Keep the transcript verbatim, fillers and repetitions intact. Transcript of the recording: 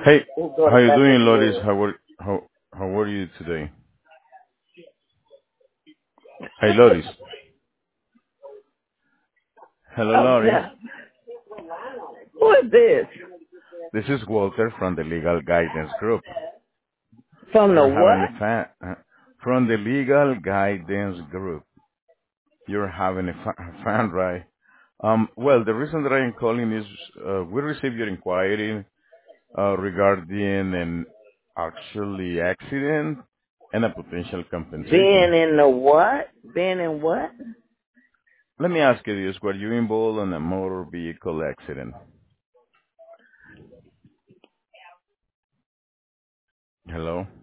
Hey, His how daughter you back doing, in Loris? jail. How are how how are you today? Hey, Loris. Hello, Oh, Loris. yeah. Who is this? This is Walter from the Legal Guidance Group. From the You're having what? a fan uh, from the Legal Guidance Group. You're having a fa- fan, right? Um, well, the reason that I'm calling is uh, we received your inquiry uh, regarding an actually accident and a potential Being compensation. in the what? Being in what? Let me ask you this: were you involved in a motor vehicle accident? Hello.